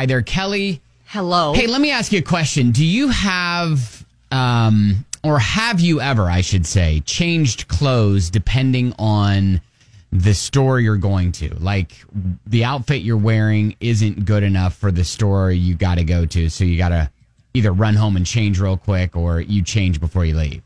Hi there, Kelly. Hello. Hey, let me ask you a question. Do you have, or have you ever, I should say, changed clothes depending on the store you're going to? Like, the outfit you're wearing isn't good enough for the store you got to go to, so you got to either run home and change real quick, or you change before you leave.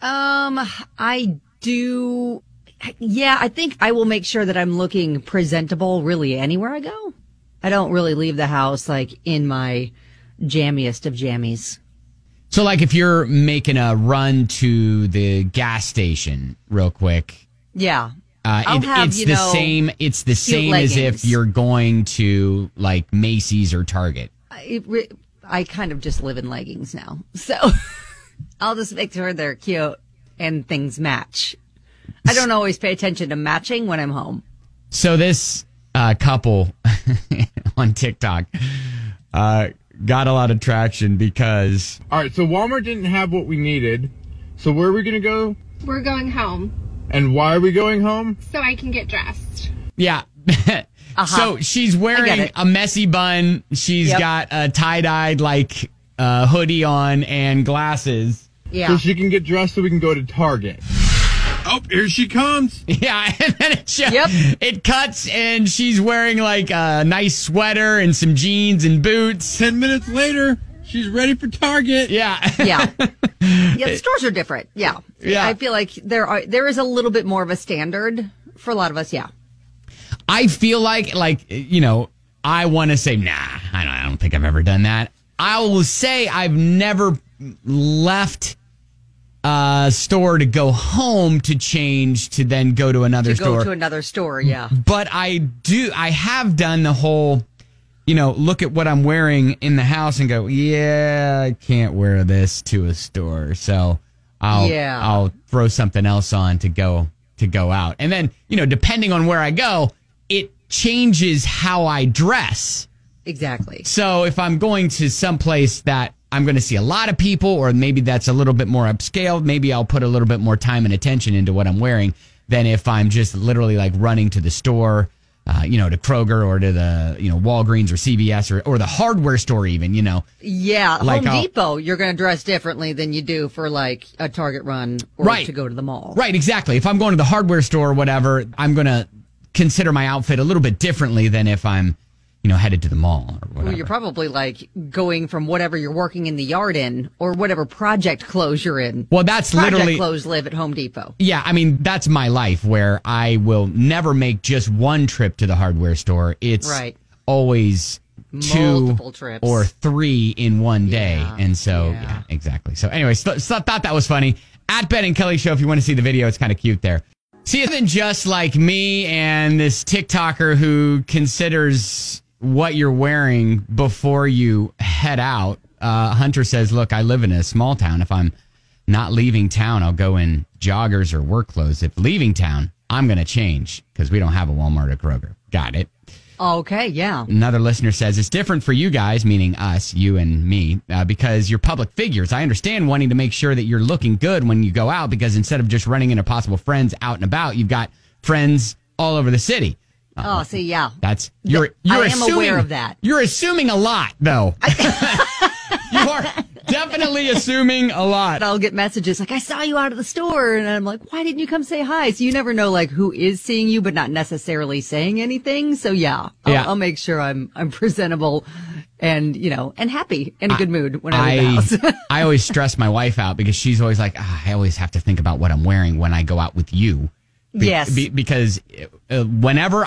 I do. Yeah, I think I will make sure that I'm looking presentable really anywhere I go. I don't really leave the house like in my jammiest of jammies. So, like, if you're making a run to the gas station real quick, yeah, it's the same as if you're going to like Macy's or Target. I kind of just live in leggings now, so I'll just make sure they're cute and things match. I don't always pay attention to matching when I'm home. So this couple on TikTok got a lot of traction because... All right, so Walmart didn't have what we needed. So where are we going to go? We're going home. And why are we going home? So I can get dressed. Yeah. So she's wearing a messy bun. She's got a tie-dyed like hoodie on and glasses. Yeah. So she can get dressed so we can go to Target. Oh, here she comes. Yeah, and then it cuts, and she's wearing like a nice sweater and some jeans and boots. 10 minutes later, she's ready for Target. Yeah. Yeah. Yeah, the stores are different. Yeah. Yeah. I feel like there is a little bit more of a standard for a lot of us, yeah. I feel like, you know, I want to say, nah, I don't think I've ever done that. I will say I've never left a store to go home to change to then go to another store. To go to another store, yeah. But I have done the whole, you know, look at what I'm wearing in the house and go, yeah, I can't wear this to a store. So I'll throw something else on to go out. And then, you know, depending on where I go, it changes how I dress. Exactly. So if I'm going to some place that I'm going to see a lot of people, or maybe that's a little bit more upscale, maybe I'll put a little bit more time and attention into what I'm wearing than if I'm just literally like running to the store, you know, to Kroger or to the, you know, Walgreens or CVS or the hardware store even, you know. Yeah, like Home Depot, you're going to dress differently than you do for like a Target run or to go to the mall. Right, exactly. If I'm going to the hardware store or whatever, I'm going to consider my outfit a little bit differently than if I'm, you know, headed to the mall or whatever. Well, you're probably like going from whatever you're working in the yard in or whatever project clothes you're in. Well, that's project clothes live at Home Depot. Yeah, I mean, that's my life where I will never make just one trip to the hardware store. It's always multiple trips or 3 in one day. And so, yeah exactly. So anyway, so thought that was funny. At Ben and Kelly Show, if you want to see the video, it's kind of cute there. See, it's than just like me and this TikToker who considers what you're wearing before you head out. Hunter says, look, I live in a small town. If I'm not leaving town, I'll go in joggers or work clothes. If leaving town, I'm going to change because we don't have a Walmart or Kroger. Got it. Okay, yeah. Another listener says it's different for you guys, meaning us, you and me, because you're public figures. I understand wanting to make sure that you're looking good when you go out because instead of just running into possible friends out and about, you've got friends all over the city. Oh, see, yeah. That's I am assuming, aware of that. You're assuming a lot, though. You are definitely assuming a lot. I'll get messages like, I saw you out of the store. And I'm like, why didn't you come say hi? So you never know, like, who is seeing you, but not necessarily saying anything. So, I'll make sure I'm presentable and, you know, and happy in a good mood when I leave the house. I always stress my wife out because she's always like, I always have to think about what I'm wearing when I go out with you. Yes. Because whenever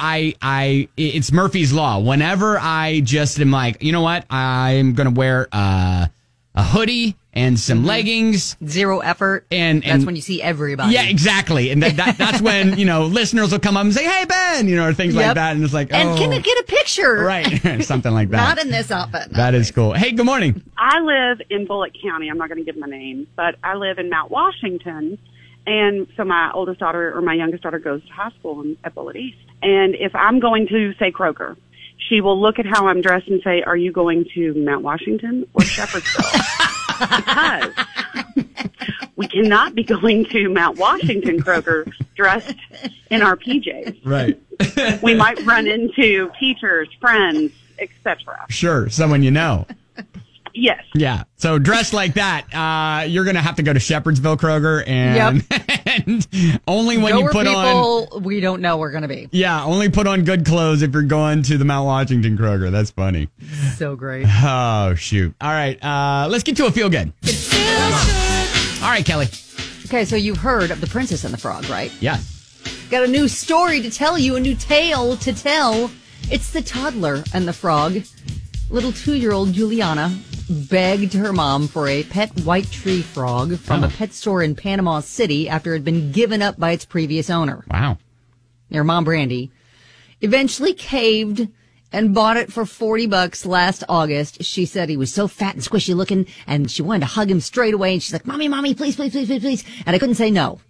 it's Murphy's Law. Whenever I just am like, you know what? I'm going to wear a hoodie and some leggings. Zero effort. And that's when you see everybody. Yeah, exactly. And that's when, you know, listeners will come up and say, hey, Ben, you know, or things like that. And it's like, and can I get a picture? Right. Something like that. Not in this outfit. That is cool. Hey, good morning. I live in Bullitt County. I'm not going to give my name, but I live in Mount Washington. And so my youngest daughter goes to high school at Bullitt East. And if I'm going to, say, Kroger, she will look at how I'm dressed and say, are you going to Mount Washington or Shepherdsville? Because we cannot be going to Mount Washington Kroger dressed in our PJs. Right. We might run into teachers, friends, etc. Sure, someone you know. Yes. Yeah. So dressed like that, you're going to have to go to Shepherdsville Kroger and, and only when you put on we don't know we're going to be. Yeah, only put on good clothes if you're going to the Mount Washington Kroger. That's funny. So great. Oh, shoot. All right. Let's get to a feel good. All right, Kelly. Okay, so you've heard of The Princess and the Frog, right? Yeah. Got a new story to tell you, a new tale to tell. It's The Toddler and the Frog. Little 2-year-old Juliana begged her mom for a pet white tree frog from a pet store in Panama City after it had been given up by its previous owner. Wow. Her mom, Brandy, eventually caved and bought it for $40 last August. She said he was so fat and squishy looking, and she wanted to hug him straight away. And she's like, Mommy, please, please, please, please, please. And I couldn't say no.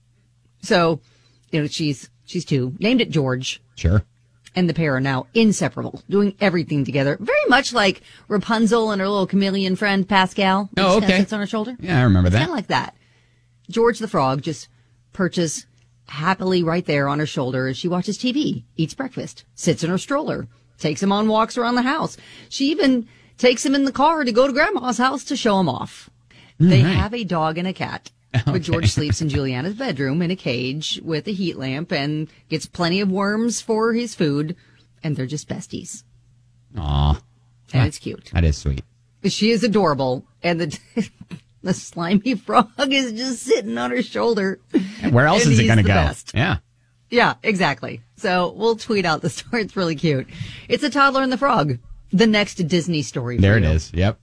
So, she's 2. Named it George. Sure. And the pair are now inseparable, doing everything together. Very much like Rapunzel and her little chameleon friend, Pascal. Oh, okay. Sits on her shoulder. Yeah, I remember that. Kind of like that. George the Frog just perches happily right there on her shoulder as she watches TV, eats breakfast, sits in her stroller, takes him on walks around the house. She even takes him in the car to go to Grandma's house to show him off. They have a dog and a cat. But George sleeps in Juliana's bedroom in a cage with a heat lamp and gets plenty of worms for his food. And they're just besties. Aw. And it's cute. That is sweet. She is adorable. And the slimy frog is just sitting on her shoulder. Where else is it going to go? Best. Yeah. Yeah, exactly. So we'll tweet out the story. It's really cute. It's A Toddler and the Frog, the next Disney story. There it is. Yep.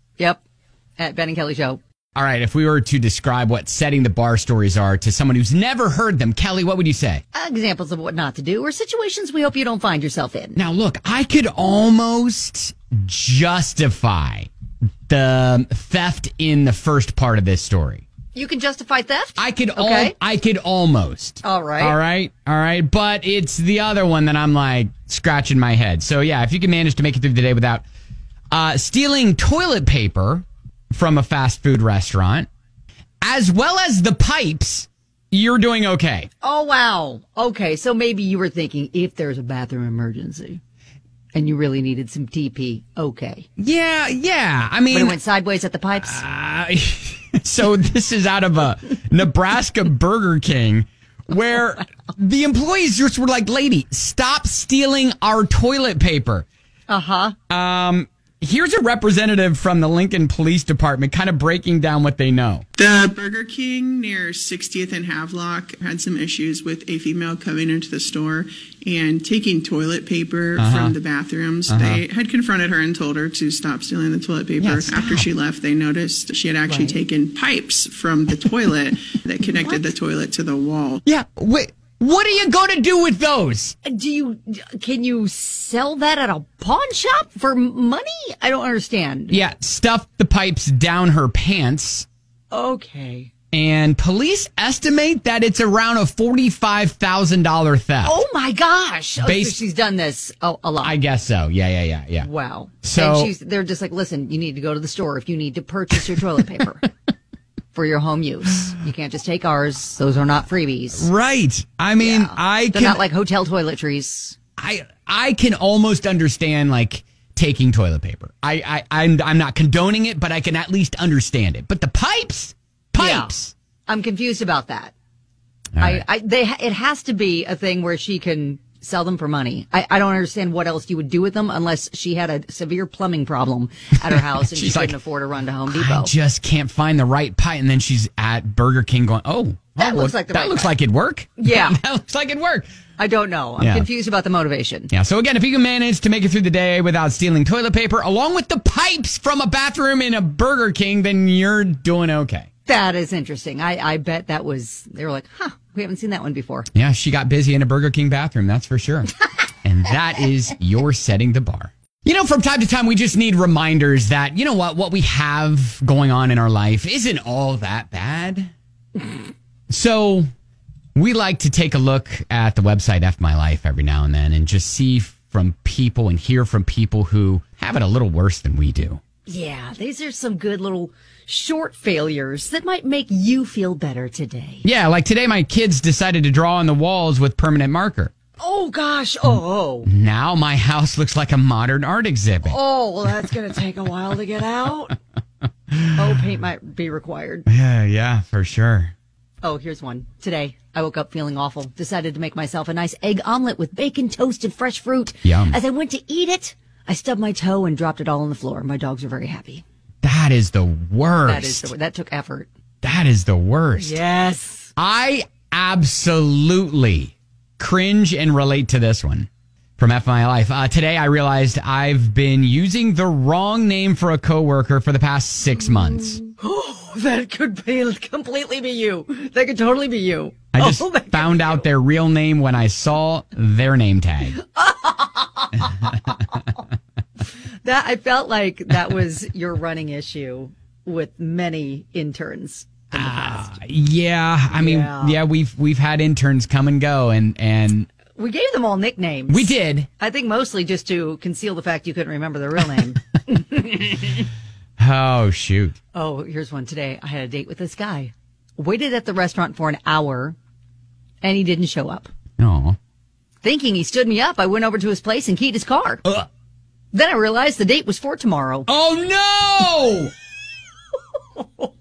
At Ben and Kelly Show. All right. If we were to describe what setting the bar stories are to someone who's never heard them, Kelly, what would you say? Examples of what not to do or situations we hope you don't find yourself in. Now, look, I could almost justify the theft in the first part of this story. You can justify theft? I could almost. All right. But it's the other one that I'm like scratching my head. So yeah, if you can manage to make it through the day without stealing toilet paper from a fast food restaurant, as well as the pipes, you're doing okay. Oh, wow. Okay, so maybe you were thinking if there's a bathroom emergency and you really needed some TP, okay. Yeah. I mean, but it went sideways at the pipes? So this is out of a Nebraska Burger King where the employees just were like, lady, stop stealing our toilet paper. Uh-huh. Here's a representative from the Lincoln Police Department kind of breaking down what they know. The Burger King near 60th and Havelock had some issues with a female coming into the store and taking toilet paper from the bathrooms. They had confronted her and told her to stop stealing the toilet paper. Yeah, after she left, they noticed she had actually taken pipes from the toilet that connected the toilet to the wall. Yeah, wait. What are you going to do with those? Can you sell that at a pawn shop for money? I don't understand. Yeah, stuff the pipes down her pants. Okay. And police estimate that it's around a $45,000 theft. Oh my gosh. So she's done this a lot. I guess so. Yeah. Wow. So and they're just like, listen, you need to go to the store if you need to purchase your toilet paper. For your home use. You can't just take ours. Those are not freebies. Right. I mean, They're not like hotel toiletries. I can almost understand like taking toilet paper. I'm not condoning it, but I can at least understand it. But the pipes. Yeah. I'm confused about that. Right. It has to be a thing where she can sell them for money. I don't understand what else you would do with them unless she had a severe plumbing problem at her house and she couldn't afford to run to Home Depot. I just can't find the right pipe. And then she's at Burger King going, that looks like it'd work. Yeah. That looks like it'd work. I don't know. I'm confused about the motivation. Yeah. So again, if you can manage to make it through the day without stealing toilet paper along with the pipes from a bathroom in a Burger King, then you're doing okay. That is interesting. I bet they were like, we haven't seen that one before. Yeah, she got busy in a Burger King bathroom, that's for sure. And that is your setting the bar. You know, from time to time, we just need reminders that, you know what we have going on in our life isn't all that bad. So we like to take a look at the website F My Life every now and then and just see from people and hear from people who have it a little worse than we do. Yeah, these are some good little short failures that might make you feel better today. Yeah, like today my kids decided to draw on the walls with permanent marker. Oh, gosh. Oh. Now my house looks like a modern art exhibit. Oh, well, that's going to take a while to get out. Oh, paint might be required. Yeah, for sure. Oh, here's one. Today, I woke up feeling awful. Decided to make myself a nice egg omelet with bacon, toast, and fresh fruit. Yum. As I went to eat it, I stubbed my toe and dropped it all on the floor. My dogs were very happy. That is the worst. That took effort. That is the worst. Yes. I absolutely cringe and relate to this one from F My Life. Today I realized I've been using the wrong name for a coworker for the past 6 months. Oh, that could completely be you. That could totally be you. I just found out their real name when I saw their name tag. That I felt like that was your running issue with many interns in the past. Yeah, I mean, we've had interns come and go, and we gave them all nicknames. We did. I think mostly just to conceal the fact you couldn't remember their real name. Oh, shoot. Oh, here's one today. I had a date with this guy. Waited at the restaurant for an hour, and he didn't show up. Oh. Thinking he stood me up, I went over to his place and keyed his car. Then I realized the date was for tomorrow. Oh, no!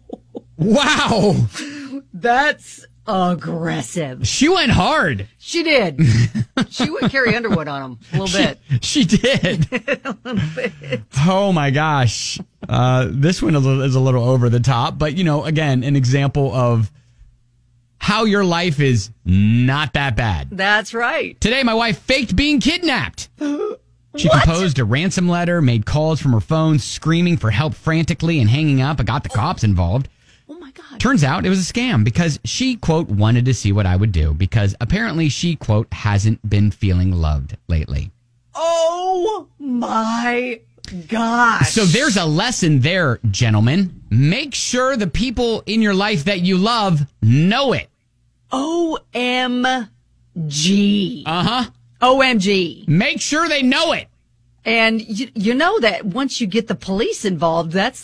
Wow. That's aggressive. She went hard. She did. She went Carrie Underwood on him a little bit. She did. A little bit. Oh, my gosh. This one is a little over the top. But, again, an example of how your life is not that bad. That's right. Today, my wife faked being kidnapped. She composed a ransom letter, made calls from her phone, screaming for help frantically and hanging up. I got the cops involved. Oh, my God. Turns out it was a scam because she, quote, wanted to see what I would do because apparently she, quote, hasn't been feeling loved lately. Oh, my gosh. So there's a lesson there, gentlemen. Make sure the people in your life that you love know it. OMG. Uh-huh. OMG. Make sure they know it. And you know that once you get the police involved, that's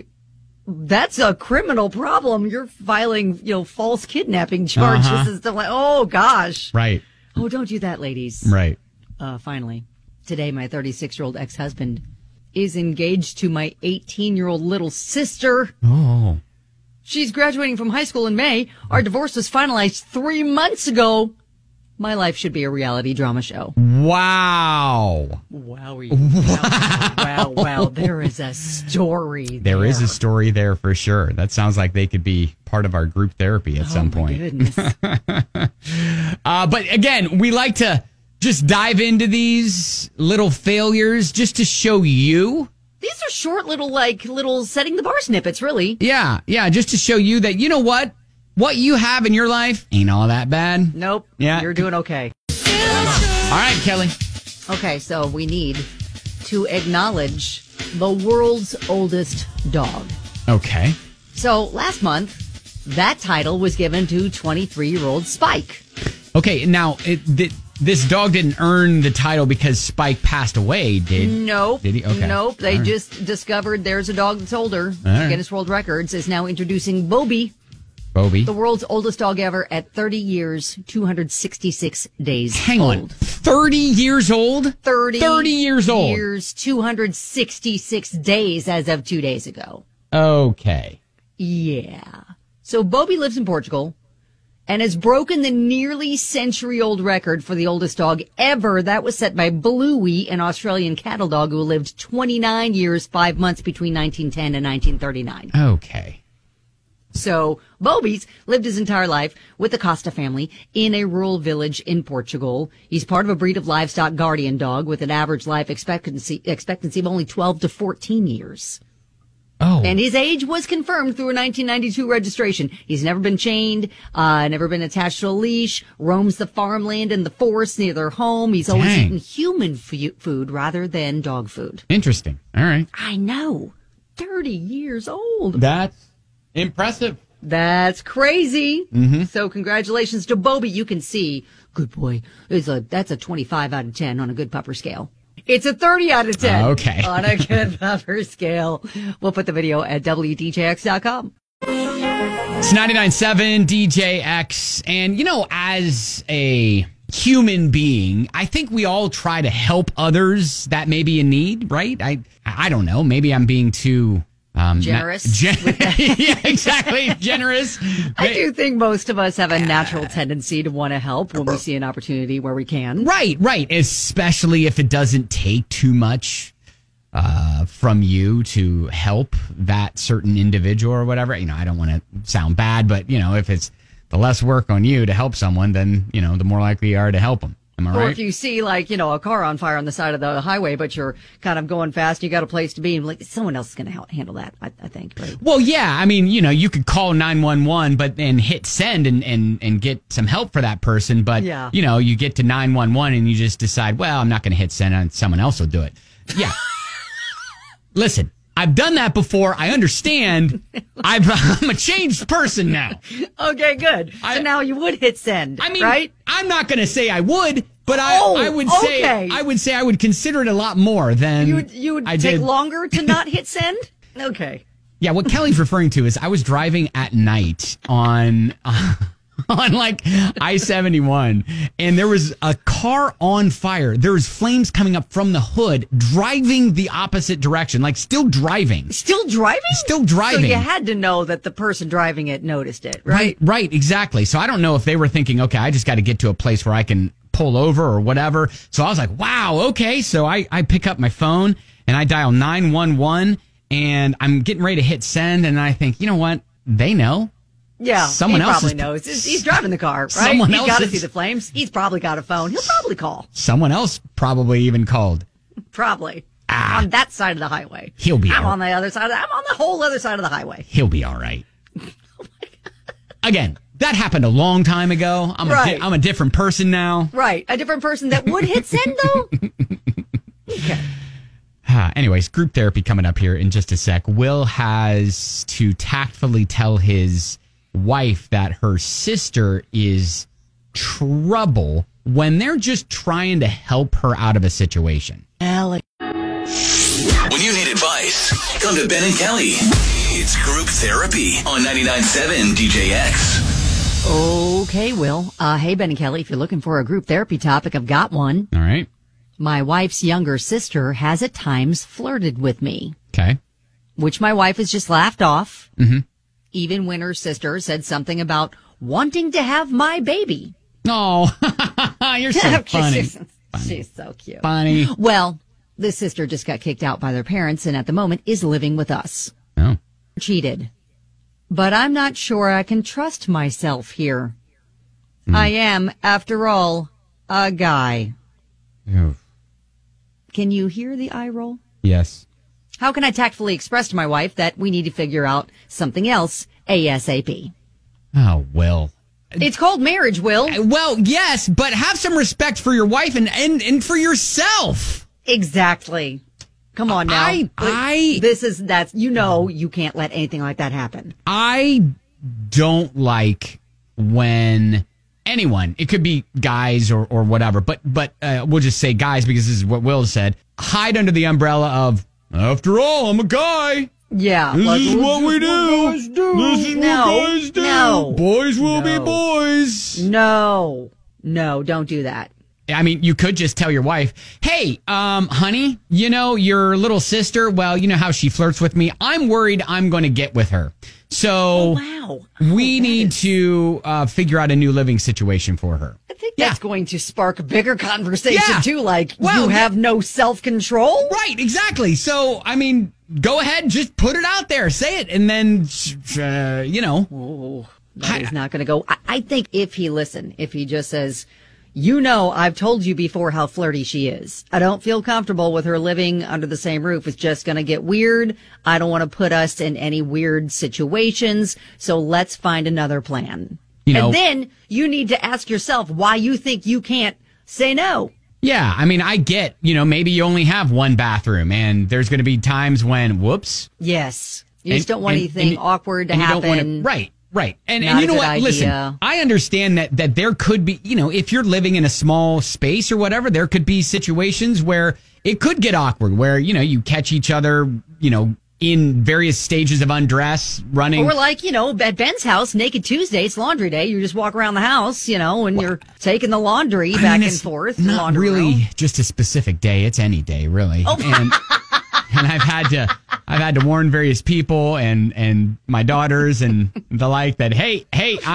a criminal problem. You're filing, false kidnapping charges. And stuff like, oh gosh. Right. Oh, don't do that, ladies. Right. Finally, today my 36-year-old ex-husband is engaged to my 18-year-old little sister. Oh. She's graduating from high school in May. Our divorce was finalized 3 months ago. My life should be a reality drama show. Wow. Wow. There is a story there. There is a story there for sure. That sounds like they could be part of our group therapy at some point. Goodness. But again, we like to just dive into these little failures just to show you. These are short little setting the bar snippets, really. Yeah. Just to show you that, you know what? What you have in your life ain't all that bad. Nope. Yeah. You're doing okay. All right, Kelly. Okay, so we need to acknowledge the world's oldest dog. Okay. So last month, that title was given to 23-year-old Spike. Okay, now, this dog didn't earn the title because Spike passed away, Nope. Did he? Okay. Nope. They just discovered there's a dog that's older. Right. Guinness World Records is now introducing Bobby. The world's oldest dog ever at 30 years, 266 days Hang old. on. 30 years old? 30 years old. Years, 266 days as of 2 days ago. Okay. Yeah. So Bobby lives in Portugal and has broken the nearly century-old record for the oldest dog ever. That was set by Bluey, an Australian cattle dog who lived 29 years, 5 months between 1910 and 1939. Okay. So Bobby's lived his entire life with the Costa family in a rural village in Portugal. He's part of a breed of livestock guardian dog with an average life expectancy of only 12 to 14 years. Oh. And his age was confirmed through a 1992 registration. He's never been chained, never been attached to a leash, roams the farmland and the forest near their home. He's always eaten human food rather than dog food. Interesting. All right. I know. 30 years old. That's impressive. That's crazy. Mm-hmm. So congratulations to Bobby. You can see, good boy, that's a 25 out of 10 on a good pupper scale. It's a 30 out of 10 okay. on a good pupper scale. We'll put the video at WDJX.com. It's 99.7 DJX. And, as a human being, I think we all try to help others that may be in need, right? I don't know. Maybe I'm being too... generous. Yeah, exactly. Generous. I do think most of us have a natural tendency to want to help when we see an opportunity where we can. Right. Especially if it doesn't take too much from you to help that certain individual or whatever. I don't want to sound bad, but, if it's the less work on you to help someone, then, the more likely you are to help them. Am I right? Or if you see a car on fire on the side of the highway, but you're kind of going fast, you got a place to be, and someone else is going to handle that, I think. Right? Well, yeah. I mean, you could call 911, but then hit send and get some help for that person. But, you get to 911 and you just decide, well, I'm not going to hit send and someone else will do it. Yeah. Listen, I've done that before. I understand. I'm a changed person now. Okay, good. So now you would hit send. I mean, right? I'm not going to say I would, but I would say I would consider it a lot more than you would take longer to not hit send. Okay. Yeah, what Kelly's referring to is I was driving at night on like I-71, and there was a car on fire. There was flames coming up from the hood, driving the opposite direction, like still driving. Still driving? Still driving. So you had to know that the person driving it noticed it, right? Right, exactly. So I don't know if they were thinking, okay, I just got to get to a place where I can pull over or whatever. So I was like, wow, okay. So I pick up my phone and I dial 911, and I'm getting ready to hit send, and I think, you know what? They know. Yeah, someone else probably knows. He's driving the car, right? He's got to see the flames. He's probably got a phone. He'll probably call. Someone else probably even called. Probably. On that side of the highway. He'll be I'm on the other side. I'm on the whole other side of the highway. He'll be all right. Again, that happened a long time ago. I'm a different person now. Right. A different person that would hit send, though? Okay. Anyways, group therapy coming up here in just a sec. Will has to tactfully tell his wife that her sister is trouble when they're just trying to help her out of a situation. Alex. When you need advice, come to Ben and Kelly. It's group therapy on 99.7 DJX. Okay, Will. Hey, Ben and Kelly, if you're looking for a group therapy topic, I've got one. All right. My wife's younger sister has at times flirted with me. Okay. Which my wife has just laughed off. Mm-hmm. Even when her sister said something about wanting to have my baby. Oh, you're so funny. She's so cute. Funny. Well, this sister just got kicked out by their parents and at the moment is living with us. Oh. Cheated. But I'm not sure I can trust myself here. I am, after all, a guy. Oh. Can you hear the eye roll? Yes. How can I tactfully express to my wife that we need to figure out something else ASAP? Oh, Will. It's called marriage, Will. Well, yes, but have some respect for your wife and for yourself. Exactly. Come on now. You can't let anything like that happen. I don't like when anyone, it could be guys or whatever, but we'll just say guys because this is what Will said, hide under the umbrella of, after all, I'm a guy. Yeah. This is what we do. This is what guys do. No. Boys will be boys. No, don't do that. I mean, you could just tell your wife, hey, honey, your little sister, well, you know how she flirts with me. I'm worried I'm going to get with her. So we need to figure out a new living situation for her. I think that's going to spark a bigger conversation, too. Like, you have no self-control? Right, exactly. So, I mean, go ahead, just put it out there. Say it, and then, Oh, that is not going to go. I think if he just says, I've told you before how flirty she is. I don't feel comfortable with her living under the same roof. It's just going to get weird. I don't want to put us in any weird situations. So let's find another plan. And then you need to ask yourself why you think you can't say no. Yeah. I mean, I get, maybe you only have one bathroom and there's going to be times when, whoops. Yes. You just don't want anything awkward to happen. Right. Right. And you know what? Idea. Listen, I understand that there could be, if you're living in a small space or whatever, there could be situations where it could get awkward, where, you catch each other, in various stages of undress, running. Or like, at Ben's house, Naked Tuesday, it's laundry day. You just walk around the house, and you're taking the laundry back and forth. Not really just a specific day. It's any day, really. Oh. And I've had to warn various people and my daughters and the like that, hey,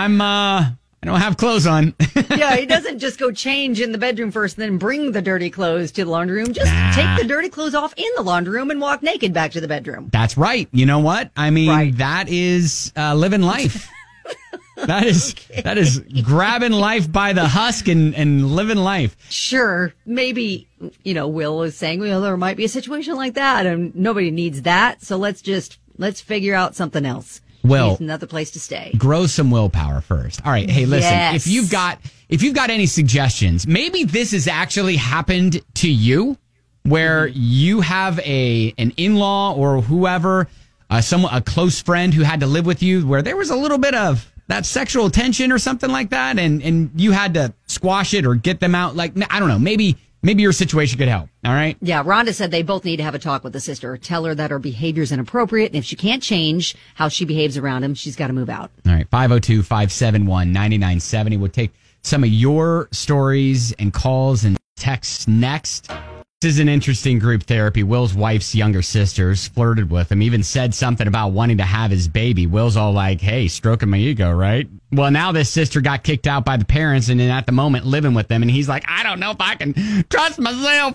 I don't have clothes on. Yeah, he doesn't just go change in the bedroom first and then bring the dirty clothes to the laundry room. Just take the dirty clothes off in the laundry room and walk naked back to the bedroom. That's right. You know what? I mean, That is living life. That is grabbing life by the husk and living life. Sure. Maybe, Will is saying, there might be a situation like that and nobody needs that. So let's figure out something else. Will, another place to stay. Grow some willpower first. All right. Hey, listen, if you've got any suggestions, maybe this has actually happened to you where you have an in-law or whoever, a close friend who had to live with you where there was a little bit of that sexual tension or something like that. And you had to squash it or get them out. Like, I don't know, maybe your situation could help. All right. Yeah. Rhonda said they both need to have a talk with the sister. Tell her that her behavior is inappropriate. And if she can't change how she behaves around him, she's got to move out. All right. 502-571-9970. We'll take some of your stories and calls and texts next. This is an interesting group therapy. Will's wife's younger sisters flirted with him, even said something about wanting to have his baby. Will's all like, hey, stroking my ego, right? Well, now this sister got kicked out by the parents and then at the moment living with them. And he's like, I don't know if I can trust myself.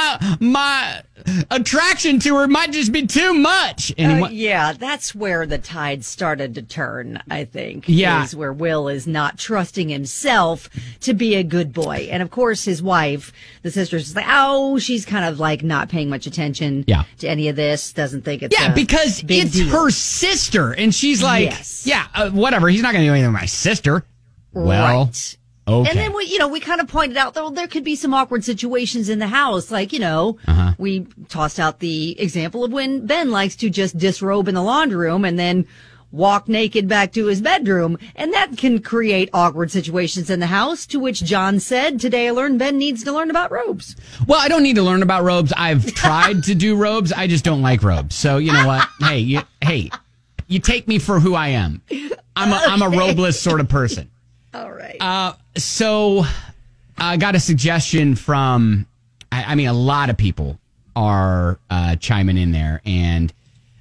My attraction to her might just be too much. And yeah, that's where the tide started to turn, I think. Yeah. Is where Will is not trusting himself to be a good boy. And of course, his wife, the sister's just like, oh, she's kind of like not paying much attention to any of this. Doesn't think it's because it's deal. Her sister. And she's like, whatever. He's not going to do anything with my sister. Well, right. Okay. And then we kind of pointed out though there could be some awkward situations in the house. Like, we tossed out the example of when Ben likes to just disrobe in the laundry room and then walk naked back to his bedroom. And that can create awkward situations in the house, to which John said, today I learned Ben needs to learn about robes. Well, I don't need to learn about robes. I've tried to do robes. I just don't like robes. So you know what? Hey, you take me for who I am. I'm a robeless sort of person. All right. So I got a suggestion from, I mean, a lot of people are chiming in there. And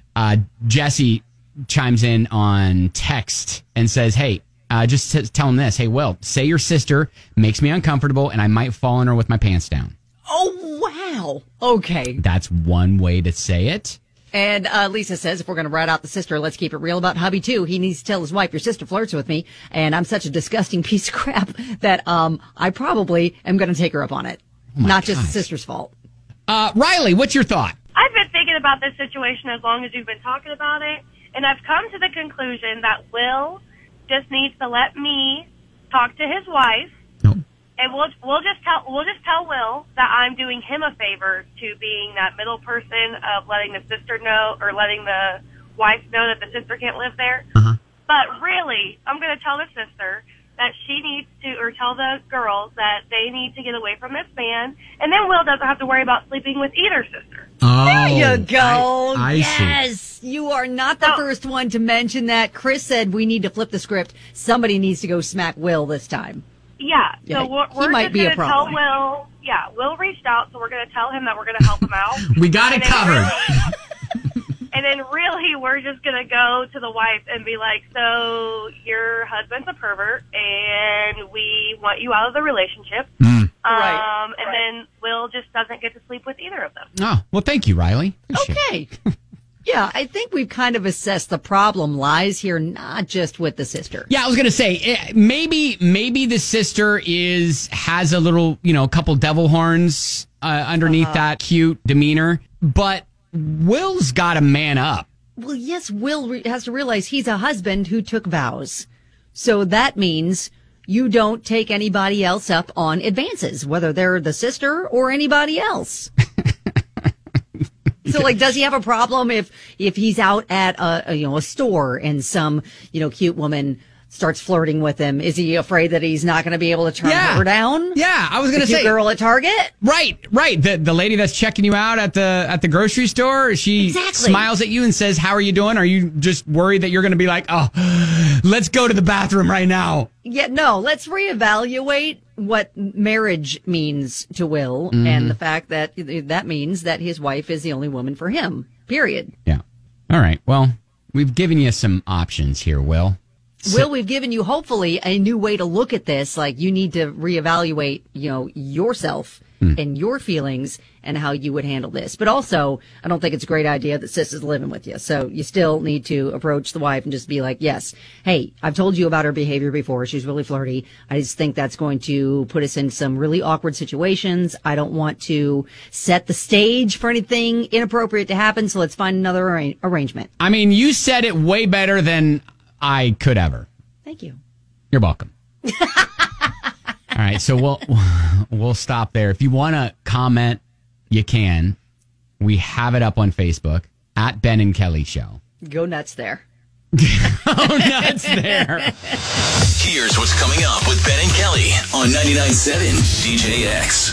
Jesse chimes in on text and says, hey, just tell him this. Hey, Will, say your sister makes me uncomfortable and I might fall on her with my pants down. Oh, wow. Okay. That's one way to say it. And Lisa says, if we're going to rat out the sister, let's keep it real about hubby, too. He needs to tell his wife, your sister flirts with me, and I'm such a disgusting piece of crap that I probably am going to take her up on it. Not just the sister's fault. Riley, what's your thought? I've been thinking about this situation as long as you've been talking about it, and I've come to the conclusion that Will just needs to let me talk to his wife. And we'll just tell Will that I'm doing him a favor to being that middle person of letting the sister know or letting the wife know that the sister can't live there. But really, I'm going to tell the sister that she needs to, or tell the girls that they need to get away from this man, and then Will doesn't have to worry about sleeping with either sister. Oh, there you go. I yes, see. You are not the first one to mention that. Chris said we need to flip the script. Somebody needs to go smack Will this time. Yeah, so we're just going to tell Will. Yeah, Will reached out, so we're going to tell him that we're going to help him out. We got it covered. And then really, we're just going to go to the wife and be like, so your husband's a pervert, and we want you out of the relationship. And then Will just doesn't get to sleep with either of them. Oh, well, thank you, Riley. Okay. Yeah, I think we've kind of assessed the problem lies here, not just with the sister. Yeah, I was going to say, maybe the sister has a little, a couple devil horns underneath that cute demeanor, but Will's got to man up. Well, yes, Will has to realize he's a husband who took vows. So that means you don't take anybody else up on advances, whether they're the sister or anybody else. So, does he have a problem if he's out at a store and some, cute woman starts flirting with him? Is he afraid that he's not going to be able to turn her down? Yeah, I was going to say, girl at Target. Right. The lady that's checking you out at the grocery store, she smiles at you and says, "How are you doing?" Are you just worried that you're going to be like, "Oh, let's go to the bathroom right now"? Yeah, no. Let's reevaluate what marriage means to Will, and the fact that means that his wife is the only woman for him. Period. Yeah. All right. Well, we've given you some options here, Will. Will, we've given you hopefully a new way to look at this. Like, you need to reevaluate, yourself and your feelings and how you would handle this. But also, I don't think it's a great idea that Sis is living with you. So you still need to approach the wife and just be like, yes, hey, I've told you about her behavior before. She's really flirty. I just think that's going to put us in some really awkward situations. I don't want to set the stage for anything inappropriate to happen. So let's find another arrangement. I mean, you said it way better than I could ever. Thank you. You're welcome. All right, so we'll stop there. If you want to comment, you can. We have it up on Facebook at Ben and Kelly Show. Go nuts there. Go nuts there. Here's what's coming up with Ben and Kelly on 99.7 DJX.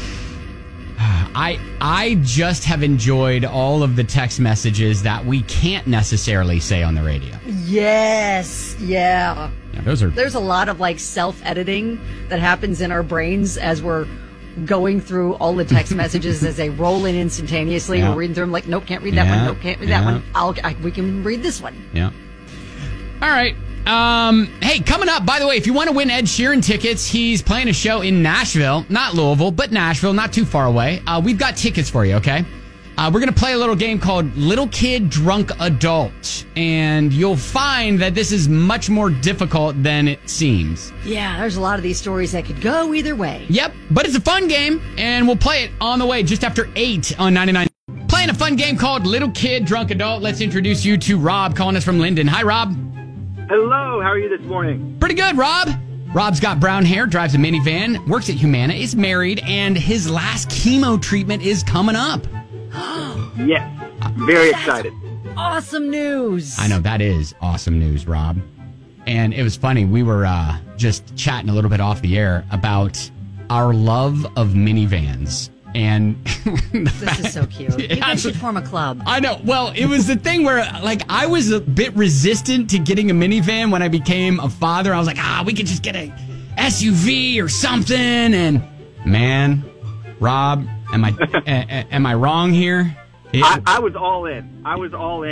I just have enjoyed all of the text messages that we can't necessarily say on the radio. Yes. Yeah. There's a lot of self-editing that happens in our brains as we're going through all the text messages as they roll in instantaneously. Yeah. We're reading through them like, nope, can't read that one. Nope, can't read that one. We can read this one. Yeah. All right. Hey, coming up, by the way, if you want to win Ed Sheeran tickets, he's playing a show in Nashville, not Louisville, but Nashville, not too far away. We've got tickets for you, okay? We're going to play a little game called Little Kid, Drunk Adult, and you'll find that this is much more difficult than it seems. Yeah, there's a lot of these stories that could go either way. Yep, but it's a fun game, and we'll play it on the way just after 8 on 99. Playing a fun game called Little Kid, Drunk Adult. Let's introduce you to Rob, calling us from Linden. Hi, Rob. Hello, how are you this morning? Pretty good, Rob. Rob's got brown hair, drives a minivan, works at Humana, is married, and his last chemo treatment is coming up. Yes, very excited. Awesome news. I know, that is awesome news, Rob. And it was funny, we were just chatting a little bit off the air about our love of minivans. And this is so cute. You guys should form a club. I know. Well, it was the thing where, I was a bit resistant to getting a minivan when I became a father. I was like, we could just get a SUV or something. And man, Rob, am I wrong here? I was all in. I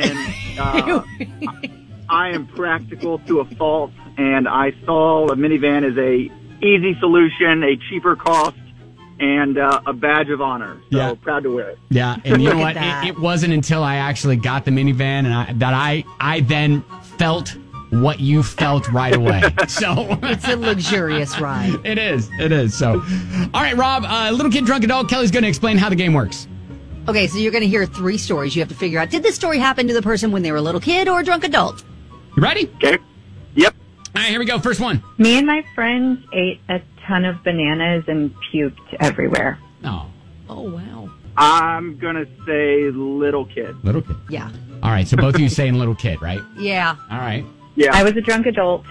am practical to a fault, and I saw a minivan as a easy solution, a cheaper cost, and a badge of honor. So proud to wear it. Yeah, and you know what? It wasn't until I actually got the minivan and that I then felt what you felt right away. So it's a luxurious ride. It is. So, all right, Rob, Little Kid, Drunk Adult. Kelly's going to explain how the game works. Okay, so you're going to hear 3 stories. You have to figure out, did this story happen to the person when they were a little kid or a drunk adult? You ready? Okay. Yep. All right, here we go. First one. Me and my friends ate a ton of bananas and puked everywhere. Oh, wow. I'm going to say little kid. Little kid. Yeah. All right, so both of you saying little kid, right? Yeah. All right. Yeah. I was a drunk adult.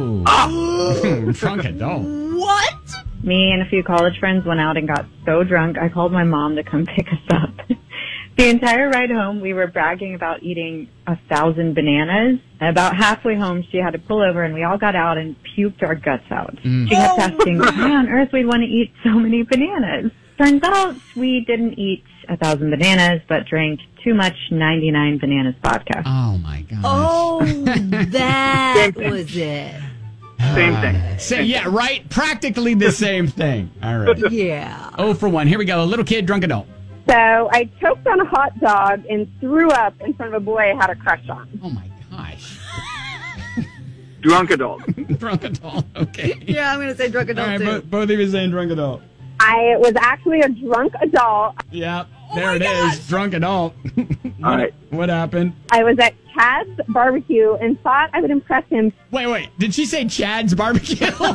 Oh, drunk adult. What? Me and a few college friends went out and got so drunk, I called my mom to come pick us up. The entire ride home, we were bragging about eating 1,000 bananas. And about halfway home, she had to pull over, and we all got out and puked our guts out. She kept asking, why on earth we'd want to eat so many bananas? Turns out we didn't eat 1,000 bananas, but drank too much 99 Bananas vodka. Oh, my gosh. Oh, that was it. Same thing. Yeah, right? Practically the same thing. All right. Yeah. 0 for 1. Here we go. Little kid, drunk adult. So I choked on a hot dog and threw up in front of a boy I had a crush on. Oh, my gosh. Drunk adult. Drunk adult. Okay. Yeah, I'm going to say drunk adult, all right, too. Both of you saying drunk adult. I was actually a drunk adult. Yeah, there it is. Drunk adult. All right. What happened? I was at Chad's barbecue and thought I would impress him. Wait. Did she say Chad's barbecue?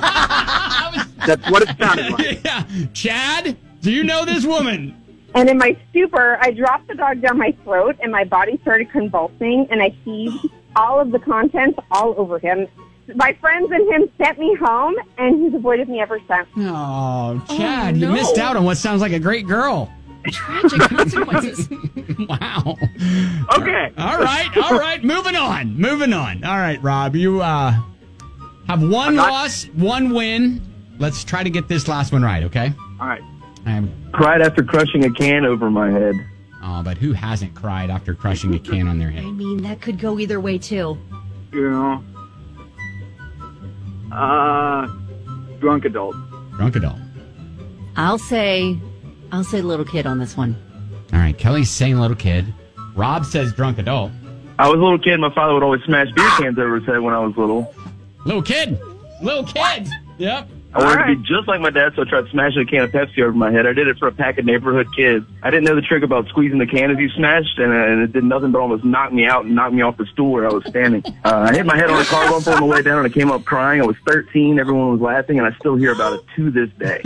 That's what it sounded like. Yeah. Chad, do you know this woman? And in my stupor, I dropped the dog down my throat and my body started convulsing and I heaved all of the contents all over him. my friends and him sent me home, and he's avoided me ever since. Oh, Chad, you missed out on what sounds like a great girl. Tragic consequences. Wow. Okay. All right. Moving on. All right, Rob, you have one loss, one win. Let's try to get this last one right, okay? All right. Cried after crushing a can over my head. Oh, but who hasn't cried after crushing a can on their head? I mean, that could go either way, too. Yeah. Drunk adult. Drunk adult. I'll say little kid on this one. All right, Kelly's saying little kid. Rob says drunk adult. I was a little kid. My father would always smash beer cans over his head when I was little. Little kid. Yep. I wanted to be just like my dad, so I tried smashing a can of Pepsi over my head. I did it for a pack of neighborhood kids. I didn't know the trick about squeezing the can as you smashed, and it did nothing but almost knock me out and knock me off the stool where I was standing. I hit my head on a car bumper on the way down, and I came up crying. I was 13. Everyone was laughing, and I still hear about it to this day.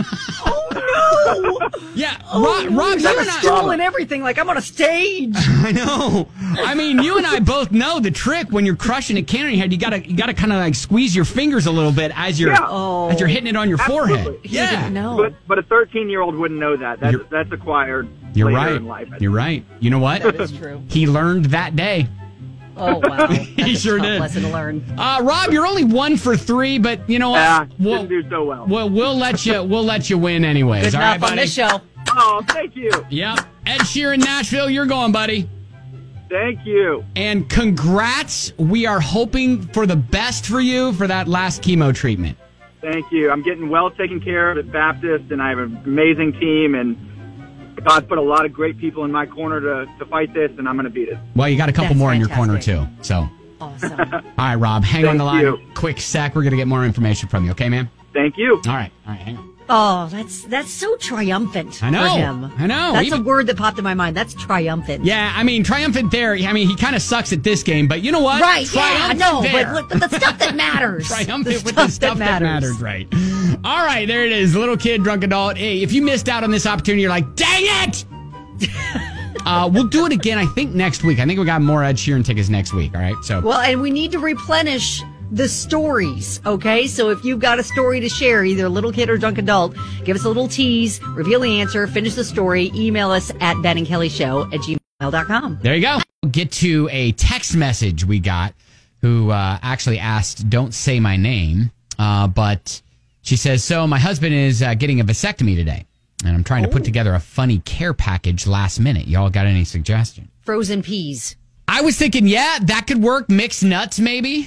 Yeah, Rob, you and I stool and everything like I'm on a stage. I know. I mean, you and I both know the trick when you're crushing a can on your head. You gotta kind of like squeeze your fingers a little bit as you're hitting it on your forehead. Yeah, but a 13-year-old wouldn't know that. That's acquired. You're later right. In life. You're right. You know what? That is true. He learned that day. Oh wow, he sure did. Lesson to learn. Rob, you're only 1 for 3, but you know what? Didn't do so well. Well, we'll let you win anyways. Good all enough right, buddy? on this show. Oh, thank you. Yep. Ed Sheeran, Nashville, you're going, buddy. Thank you. And congrats. We are hoping for the best for you for that last chemo treatment. Thank you. I'm getting well taken care of at Baptist, and I have an amazing team, and God's put a lot of great people in my corner to fight this, and I'm going to beat it. Well, you got a couple more in your corner, too. So, awesome. All right, Rob, hang on the line. You. Quick sec. We're going to get more information from you, okay, man? Thank you. All right, hang on. Oh, that's so triumphant. I know. For him. I know. That's a word that popped in my mind. That's triumphant. Yeah, I mean, triumphant there. I mean, he kind of sucks at this game, but you know what? Right, triumphant but the stuff that matters. Triumphant with the stuff that matters, right. All right, there it is. Little kid, drunk adult. Hey, if you missed out on this opportunity, you're like, dang it! We'll do it again, I think, next week. I think we got more Ed Sheeran tickets next week, all right? Well, and we need to replenish the stories, okay? So if you've got a story to share, either little kid or drunk adult, give us a little tease, reveal the answer, finish the story, email us at benandkellyshow@gmail.com. There you go. Get to a text message we got who actually asked, don't say my name, but she says, so my husband is getting a vasectomy today, and I'm trying to put together a funny care package last minute. Y'all got any suggestions? Frozen peas. I was thinking, yeah, that could work. Mixed nuts, maybe.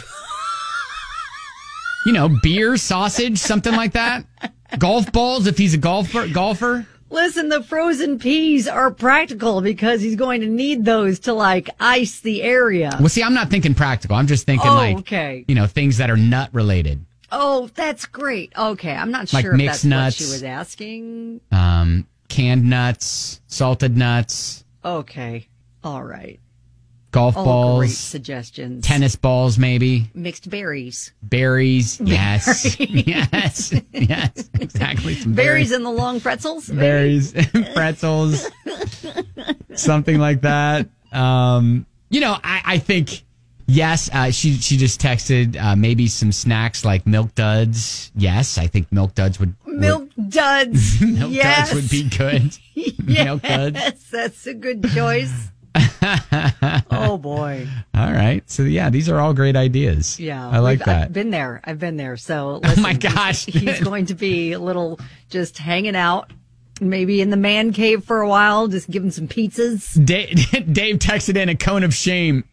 You know, beer, sausage, something like that. Golf balls, if he's a golfer. Listen, the frozen peas are practical because he's going to need those to, like, ice the area. Well, see, I'm not thinking practical. I'm just thinking, you know, things that are nut related. Oh, that's great. Okay, I'm not like sure if mixed that's nuts, what she was asking. Canned nuts, salted nuts. Okay, all right. Golf balls. Great suggestions. Tennis balls, maybe. Mixed berries. Berries, yes. Yes, exactly. Some berries and the long pretzels? Berries, pretzels, something like that. You know, I think, yes, she just texted maybe some snacks like Milk Duds. Yes, I think Milk Duds would. Milk Duds. Milk Duds would be good. Yes, Milk Duds. That's a good choice. Oh boy. All right. So yeah, these are all great ideas. Yeah. I like that. I've been there. So listen, oh my gosh. He's going to be a little just hanging out, maybe in the man cave for a while, just giving some pizzas. Dave texted in a cone of shame.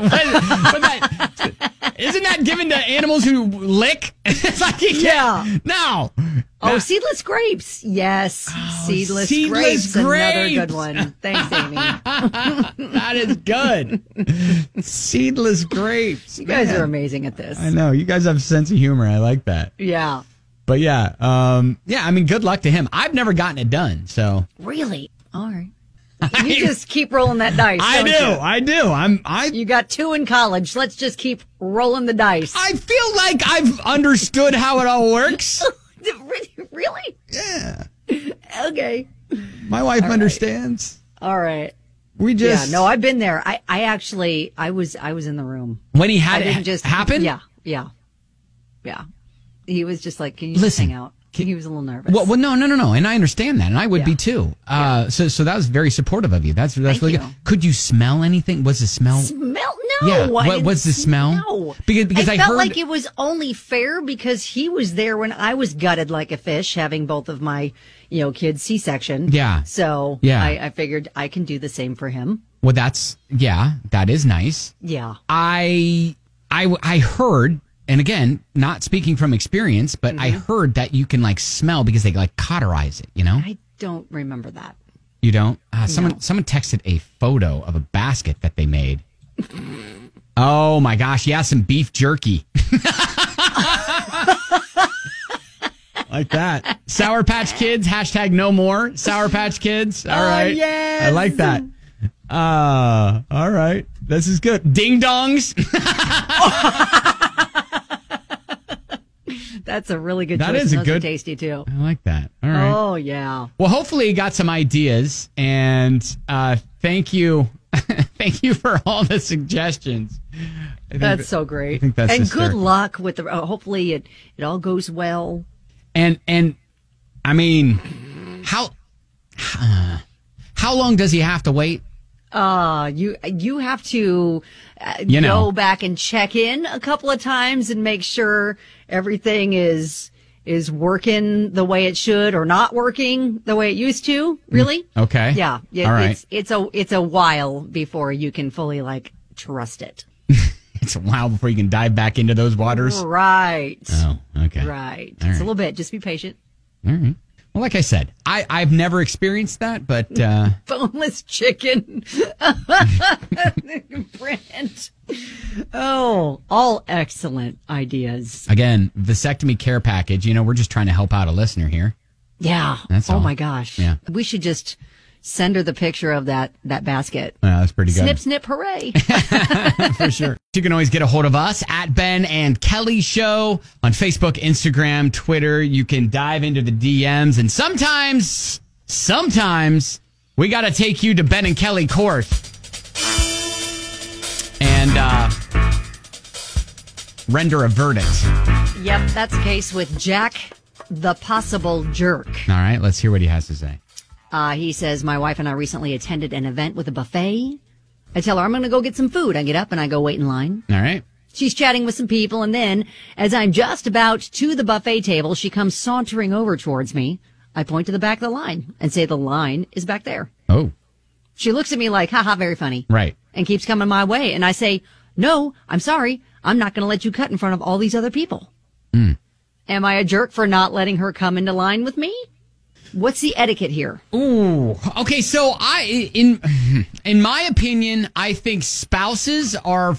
Isn't that given to animals who lick? It's like no. Oh, seedless grapes. Yes. Seedless grapes. Another good one. Thanks, Amy. That is good. Seedless grapes. You guys are amazing at this. I know. You guys have a sense of humor. I like that. Yeah. But yeah. I mean, good luck to him. I've never gotten it done, so. Really? All right. You just keep rolling that dice. I do. You got 2 in college. Let's just keep rolling the dice. I feel like I've understood how it all works. Really? Yeah. Okay. My wife understands. All right. We just. Yeah. No, I've been there. I was in the room when he had it just happen. Yeah. Yeah. He was just like, can you just hang out? He was a little nervous. Well, no. And I understand that. And I would be too. So that was very supportive of you. That's really good. Could you smell anything? Was the smell? Smell? No. Yeah. What was the smell? No. Because I felt heard like it was only fair because he was there when I was gutted like a fish, having both of my, kids C-section. Yeah. So I figured I can do the same for him. Well, that is nice. Yeah. I heard, and again, not speaking from experience, but I heard that you can like smell because they like cauterize it, I don't remember that. You don't? Someone texted a photo of a basket that they made. Oh my gosh. Yeah. Some beef jerky. Like that. Sour Patch Kids. # no more Sour Patch Kids. All right. Yes. I like that. All right. This is good. Ding dongs. That's a really good choice. That is a good. Are tasty too. I like that. All right. Oh yeah. Well, hopefully you got some ideas, and thank you, thank you for all the suggestions. That's so great. I think that's and hysterical. good luck with the. Hopefully it all goes well. And I mean, how long does he have to wait? You have to go back and check in a couple of times and make sure everything is working the way it should or not working the way it used to. Really? Okay. Yeah. All right. It's a while before you can fully trust it. It's a while before you can dive back into those waters. Right. Oh, okay. Right. All It's a little bit. Just be patient. All right. Well, like I said, I've never experienced that, but boneless chicken. Brent. Oh, all excellent ideas. Again, vasectomy care package. We're just trying to help out a listener here. Yeah. That's all. Oh my gosh. Yeah. We should just send her the picture of that basket. Yeah, that's pretty good. Snip, snip, hooray. For sure. You can always get a hold of us at Ben and Kelly Show on Facebook, Instagram, Twitter. You can dive into the DMs, and sometimes we got to take you to Ben and Kelly court and render a verdict. Yep, that's the case with Jack the Possible Jerk. All right, let's hear what he has to say. He says, my wife and I recently attended an event with a buffet. I tell her I'm going to go get some food. I get up and I go wait in line. All right. She's chatting with some people, and then, as I'm just about to the buffet table, she comes sauntering over towards me. I point to the back of the line and say the line is back there. Oh. She looks at me like, haha, very funny. Right. And keeps coming my way. And I say, no, I'm sorry. I'm not going to let you cut in front of all these other people. Am I a jerk for not letting her come into line with me? What's the etiquette here? Ooh. Okay, so in my opinion, I think spouses are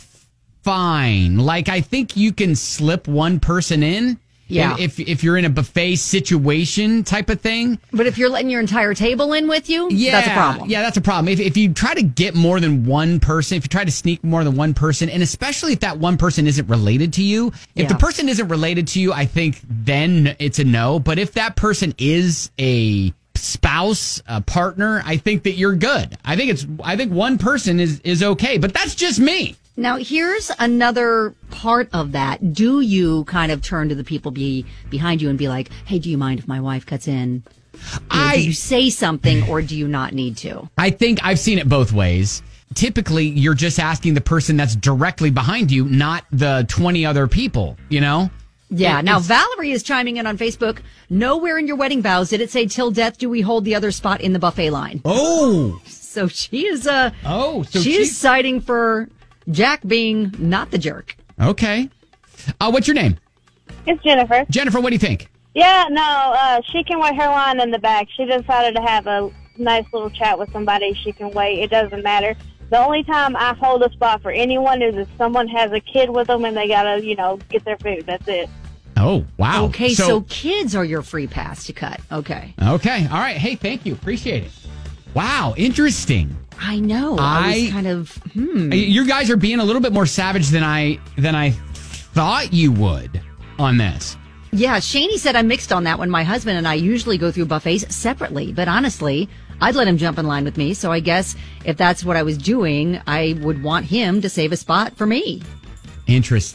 fine. I think you can slip one person in. Yeah. If you're in a buffet situation type of thing. But if you're letting your entire table in with you, that's a problem. Yeah, that's a problem. If you try to get more than one person, if you try to sneak more than one person, and especially if that one person isn't related to you, if the person isn't related to you, I think then it's a no. But if that person is a spouse, a partner, I think that you're good. I think one person is okay, but that's just me. Now, here's another part of that. Do you kind of turn to the people behind you and be like, hey, do you mind if my wife cuts in? Do you say something, or do you not need to? I think I've seen it both ways. Typically, you're just asking the person that's directly behind you, not the 20 other people, Yeah. Now, Valerie is chiming in on Facebook. Nowhere in your wedding vows did it say, till death do we hold the other spot in the buffet line. Oh. So she is she's citing for Jack being not the jerk. Okay. What's your name? It's Jennifer. Jennifer, what do you think? Yeah, no, she can wait her line in the back. She decided to have a nice little chat with somebody. She can wait. It doesn't matter. The only time I hold a spot for anyone is if someone has a kid with them and they got to, get their food. That's it. Oh, wow. Okay, so kids are your free pass to cut. Okay. Okay. All right. Hey, thank you. Appreciate it. Wow. Interesting. I know. I was kind of, You guys are being a little bit more savage than I thought you would on this. Yeah, Shani said I'm mixed on that one. My husband and I usually go through buffets separately, but honestly, I'd let him jump in line with me. So I guess if that's what I was doing, I would want him to save a spot for me. Interesting.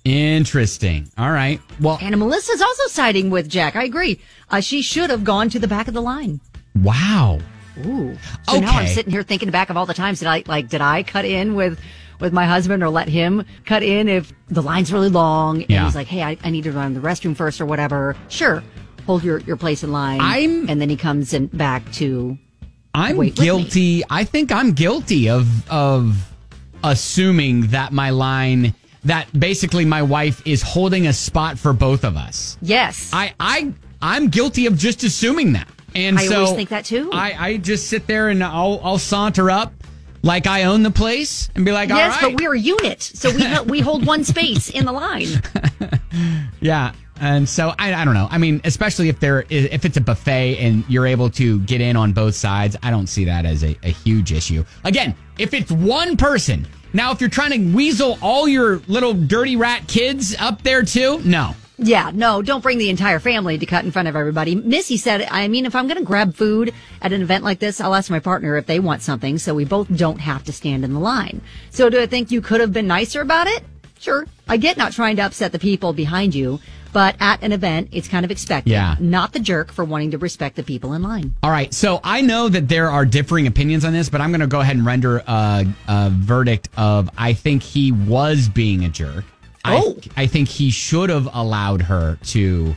Interesting. All right. Well, and Melissa's also siding with Jack. I agree. She should have gone to the back of the line. Wow. Ooh. So now I'm sitting here thinking back of all the times did I cut in with my husband or let him cut in if the line's really long and he's like, hey, I need to run to the restroom first or whatever. Sure. Hold your place in line. And then he comes in back to I'm guilty. I think I'm guilty of assuming that my line, that basically my wife is holding a spot for both of us. Yes. I'm guilty of just assuming that. And I always think that too. I just sit there and I'll saunter up like I own the place and be like, all right. Yes, but we're a unit. So we hold one space in the line. Yeah. And so I don't know. I mean, especially if it's a buffet and you're able to get in on both sides, I don't see that as a huge issue. Again, if it's one person. Now, if you're trying to weasel all your little dirty rat kids up there too, no. Yeah, no, don't bring the entire family to cut in front of everybody. Missy said, I mean, if I'm going to grab food at an event like this, I'll ask my partner if they want something so we both don't have to stand in the line. So do I think you could have been nicer about it? Sure. I get not trying to upset the people behind you, but at an event, it's kind of expected. Yeah. Not the jerk for wanting to respect the people in line. All right. So I know that there are differing opinions on this, but I'm going to go ahead and render a verdict of I think he was being a jerk. I think he should have allowed her to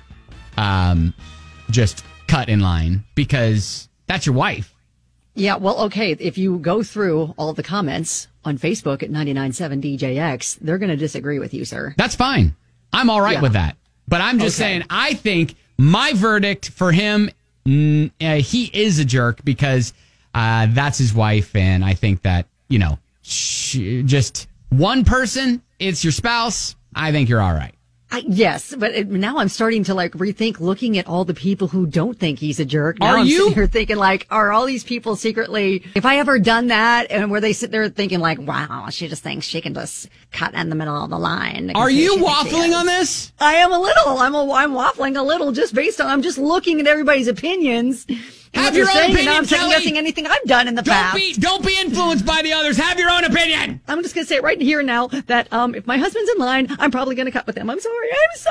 just cut in line because that's your wife. Yeah, well, okay, if you go through all the comments on Facebook at 99.7 DJX, they're going to disagree with you, sir. That's fine. I'm all right with that. But I'm just saying, I think my verdict for him, he is a jerk because that's his wife. And I think that, just one person, it's your spouse. I think you're all right. Yes, but now I'm starting to rethink looking at all the people who don't think he's a jerk. Now I'm sitting here thinking are all these people secretly, if I ever done that and where they sit there thinking wow, she just thinks she can just cut in the middle of the line. Are you waffling on this? I am a little. I'm waffling a little just based on, I'm just looking at everybody's opinions. Have your own opinion, I'm Kelly. second-guessing anything I've done in the past. Don't be influenced by the others. Have your own opinion. I'm just going to say it right here now that if my husband's in line, I'm probably going to cut with him. I'm sorry.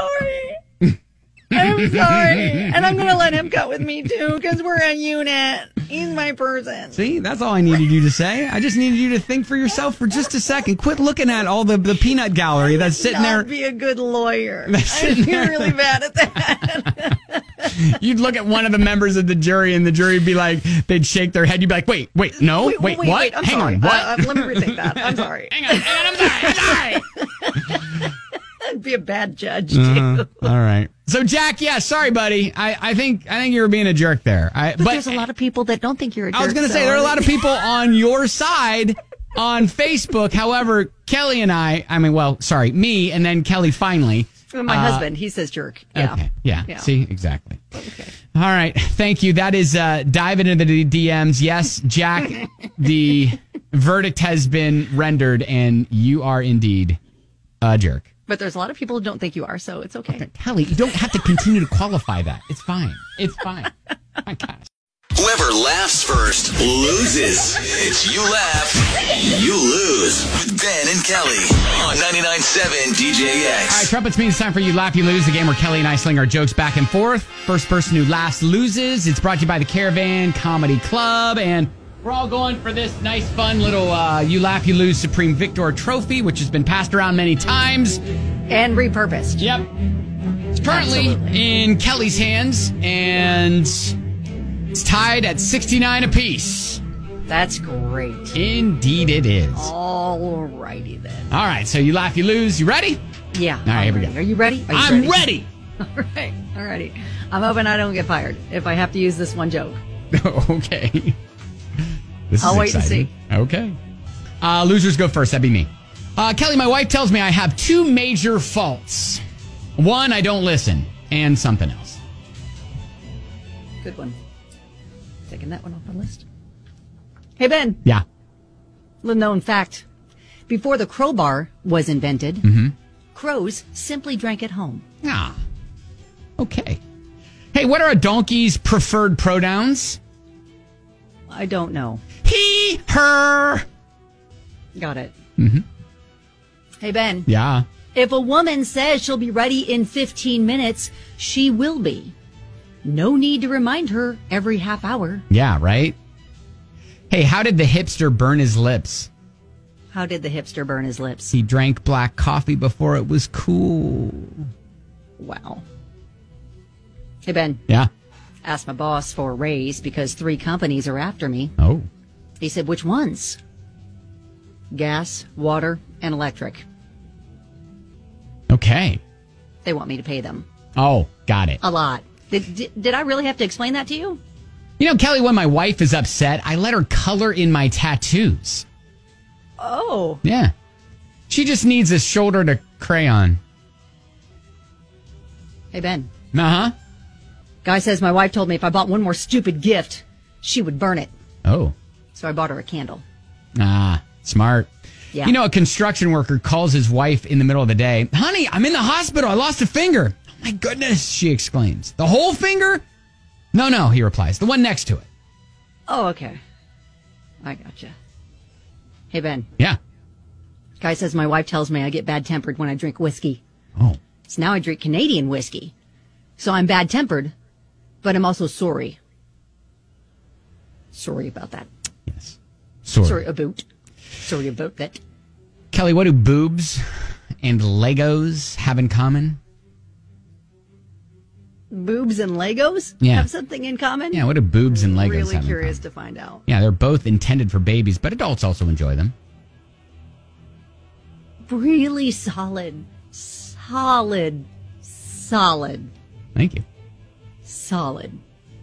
And I'm going to let him cut with me, too, because we're a unit. He's my person. See, that's all I needed you to say. I just needed you to think for yourself for just a second. Quit looking at all the peanut gallery that's sitting there. Be a good lawyer. I'd be really bad at that. You'd look at one of the members of the jury, and the jury would be like, they'd shake their head. You'd be like, wait, no, wait, what? Hang on, what? Let me rethink that. I'm sorry. Hang on, I'm sorry. I'd be a bad judge, too. All right. So, Jack, sorry, buddy. I think you were being a jerk there. But there's a lot of people that don't think you're a jerk. I was going to say, there are a lot of people on your side on Facebook. However, Kelly and me, and then Kelly finally. My husband, he says jerk. Yeah. Okay. Yeah. See, exactly. Okay. All right. Thank you. That is diving into the DMs. Yes, Jack, the verdict has been rendered, and you are indeed a jerk. But there's a lot of people who don't think you are, so it's okay. Kelly, you don't have to continue to qualify that. It's fine. My gosh. Whoever laughs first loses. It's You Laugh, You Lose with Ben and Kelly on 99.7 DJX. All right, trumpets means it's time for You Laugh, You Lose, the game where Kelly and I sling our jokes back and forth. First person who laughs loses. It's brought to you by the Caravan Comedy Club, and we're all going for this nice, fun little You Laugh, You Lose Supreme Victor trophy, which has been passed around many times. And repurposed. Yep. It's currently in Kelly's hands, and it's tied at 69 apiece. That's great. Indeed it is. All righty then. All right, so You Laugh, You Lose. You ready? Yeah. All right, here we go. Are you ready? I'm ready. All right. All righty. I'm hoping I don't get fired if I have to use this one joke. Okay. I'll wait and see. Okay. Losers go first. That'd be me. Kelly, my wife tells me I have two major faults. One, I don't listen, and something else. Good one. Taking that one off the list. Hey, Ben. Yeah. Little known fact. Before the crowbar was invented, crows simply drank at home. Ah. Okay. Hey, what are a donkey's preferred pronouns? I don't know. He, her. Got it. Mm-hmm. Hey, Ben. Yeah. If a woman says she'll be ready in 15 minutes, she will be. No need to remind her every half hour. Yeah, right? Hey, how did the hipster burn his lips? How did the hipster burn his lips? He drank black coffee before it was cool. Wow. Hey, Ben. Yeah? Asked my boss for a raise because 3 companies are after me. Oh. He said, which ones? Gas, water, and electric. Okay. They want me to pay them. Oh, got it. A lot. Did I really have to explain that to you? You know, Kelly, when my wife is upset, I let her color in my tattoos. Oh. Yeah. She just needs a shoulder to crayon. Hey, Ben. Uh-huh. Guy says my wife told me if I bought one more stupid gift, she would burn it. Oh. So I bought her a candle. Ah, smart. Yeah. You know, a construction worker calls his wife in the middle of the day. Honey, I'm in the hospital. I lost a finger. Oh, my goodness, she exclaims. The whole finger? No, he replies. The one next to it. Oh, okay. I gotcha. Hey, Ben. Yeah. Guy says my wife tells me I get bad-tempered when I drink whiskey. Oh. So now I drink Canadian whiskey. So I'm bad-tempered, but I'm also sorry. Sorry about that. Yes. Sorry about that. Kelly, what do boobs and Legos have in common? Boobs and Legos have something in common? Yeah, what do boobs and Legos have in common? Really curious to find out. Yeah, they're both intended for babies, but adults also enjoy them. Really solid. Thank you. Solid.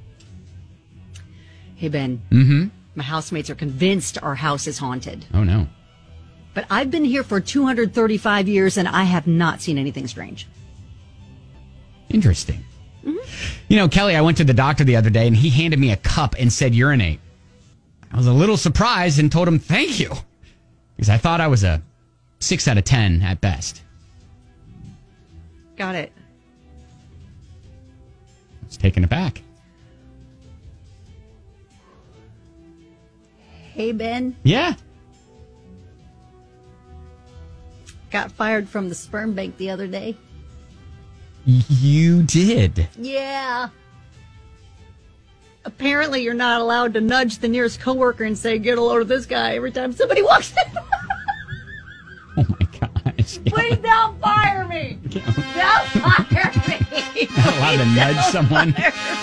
Hey, Ben. Mm-hmm. My housemates are convinced our house is haunted. Oh, no. But I've been here for 235 years, and I have not seen anything strange. Interesting. Mm-hmm. You know, Kelly, I went to the doctor the other day, and he handed me a cup and said urinate. I was a little surprised and told him thank you, because I thought I was a 6 out of 10 at best. Got it. I was taken aback. Hey, Ben. Yeah. Got fired from the sperm bank the other day. You did? Yeah. Apparently, you're not allowed to nudge the nearest coworker and say, get a load of this guy every time somebody walks in. Oh, my gosh. Please don't fire me. Don't fire me. Not allowed to nudge someone.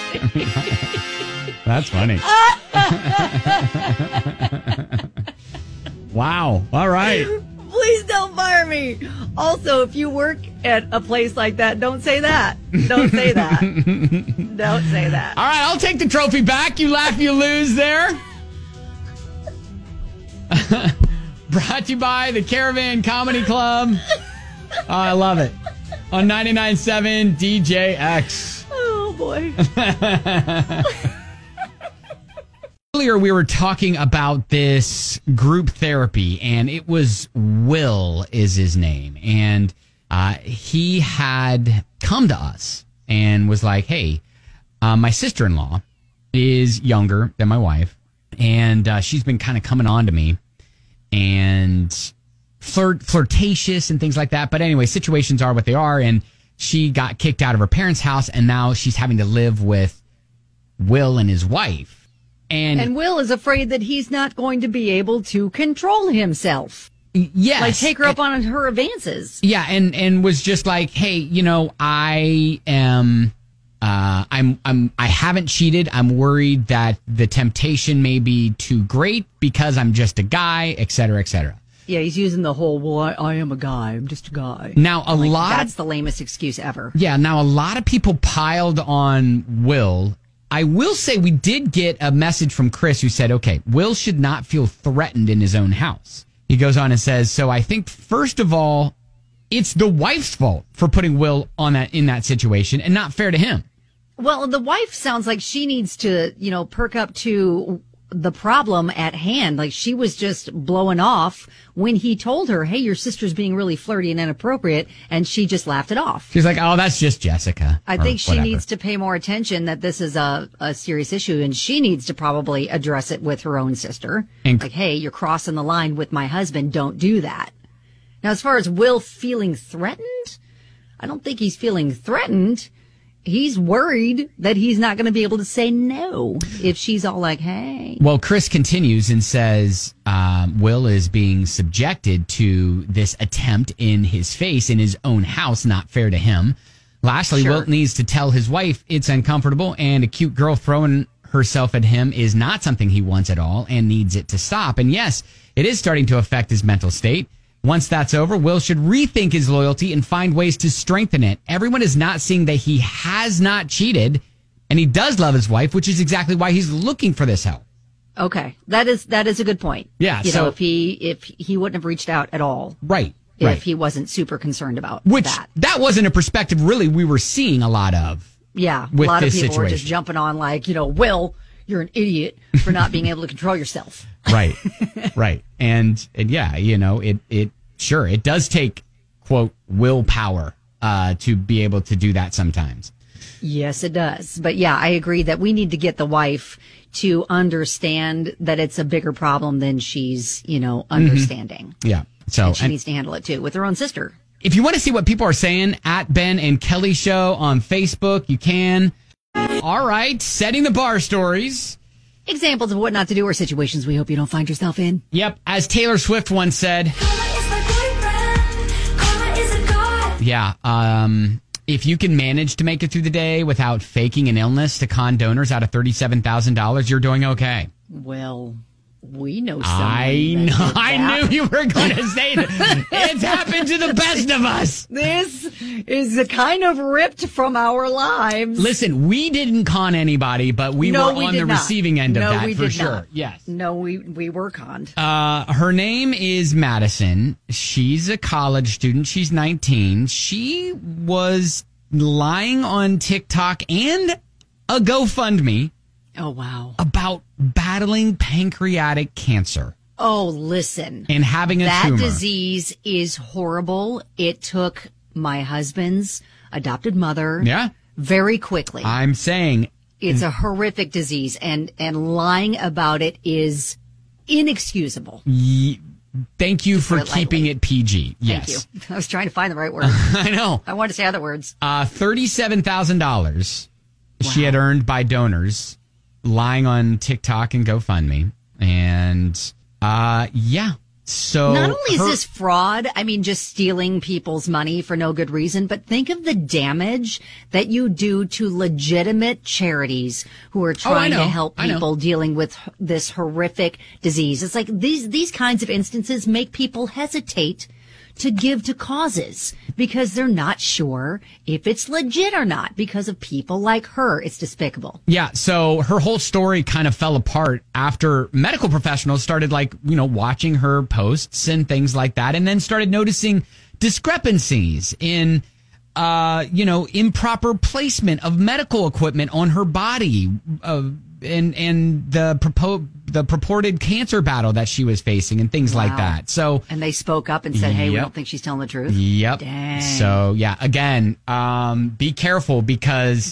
That's funny. Wow. All right. Please don't fire me. Also, if you work at a place like that, don't say that. Don't say that. Don't say that. All right, I'll take the trophy back. You laugh, you lose there. Brought to you by the Caravan Comedy Club. Oh, I love it. On 99.7 DJX. Oh, boy. Earlier, we were talking about this group therapy, and it was Will is his name. And he had come to us and was like, hey, my sister-in-law is younger than my wife, and she's been kind of coming on to me and flirtatious and things like that. But anyway, situations are what they are, and she got kicked out of her parents' house, and now she's having to live with Will and his wife. And Will is afraid that he's not going to be able to control himself. Yes. Like take her up on her advances. Yeah, and was just like, hey, you know, I haven't cheated. I'm worried that the temptation may be too great because I'm just a guy, et cetera, et cetera. Yeah, he's using the whole, well, I am a guy. I'm just a guy. Now, that's the lamest excuse ever. Yeah, now a lot of people piled on Will. I will say we did get a message from Chris who said, okay, Will should not feel threatened in his own house. He goes on and says, so I think, first of all, it's the wife's fault for putting Will in that situation and not fair to him. Well, the wife sounds like she needs to, perk up to the problem at hand. Like she was just blowing off when he told her, hey, your sister's being really flirty and inappropriate. And she just laughed it off. She's like, oh, that's just Jessica. I think she needs to pay more attention that this is a serious issue. And she needs to probably address it with her own sister. Like, hey, you're crossing the line with my husband. Don't do that. Now, as far as Will feeling threatened, I don't think he's feeling threatened. He's worried that he's not going to be able to say no if she's all like, hey. Well, Chris continues and says Will is being subjected to this attempt in his face in his own house. Not fair to him. Lastly, Will needs to tell his wife it's uncomfortable and a cute girl throwing herself at him is not something he wants at all and needs it to stop. And yes, it is starting to affect his mental state. Once that's over, Will should rethink his loyalty and find ways to strengthen it. Everyone is not seeing that he has not cheated, and he does love his wife, which is exactly why he's looking for this help. Okay, that is a good point. Yeah, you know, if he wouldn't have reached out at all, right, if he wasn't super concerned about that wasn't a perspective really we were seeing a lot of. Yeah, with a lot of this people situation. were just jumping on like, Will, you're an idiot for not being able to control yourself. Right. Right. And yeah, it does take, quote, willpower to be able to do that sometimes. Yes, it does. But yeah, I agree that we need to get the wife to understand that it's a bigger problem than she's, understanding. Yeah. So and she needs to handle it too with her own sister. If you want to see what people are saying at Ben and Kelly Show on Facebook, you can. All right. Setting the bar stories. Examples of what not to do or situations we hope you don't find yourself in. Yep. As Taylor Swift once said. Yeah. If you can manage to make it through the day without faking an illness to con donors out of $37,000, you're doing okay. Well, we know someone. I knew you were going to say that. It's happened to the best of us. This is kind of ripped from our lives. Listen, we didn't con anybody, but we were on the receiving end of that for sure. Not. Yes. No, we were conned. Her name is Madison. She's a college student. She's 19. She was lying on TikTok and a GoFundMe. Oh, wow. About battling pancreatic cancer. Oh, listen. And having a tumor. That disease is horrible. It took my husband's adopted mother very quickly. I'm saying. It's a horrific disease, and lying about it is inexcusable. Thank you for keeping it PG. Yes. Thank you. I was trying to find the right word. I know. I wanted to say other words. $37,000 she had earned by donors. Lying on TikTok and GoFundMe. And, so. Not only is this fraud, just stealing people's money for no good reason, but think of the damage that you do to legitimate charities who are trying to help people dealing with this horrific disease. It's like these kinds of instances make people hesitate to give to causes because they're not sure if it's legit or not because of people like her. It's despicable. Yeah. So her whole story kind of fell apart after medical professionals started watching her posts and things like that. And then started noticing discrepancies in, improper placement of medical equipment on her body, and the purported cancer battle that she was facing and things like that. So, and they spoke up and said, "Hey, we don't think she's telling the truth." Yep. Dang. So, yeah, again, be careful because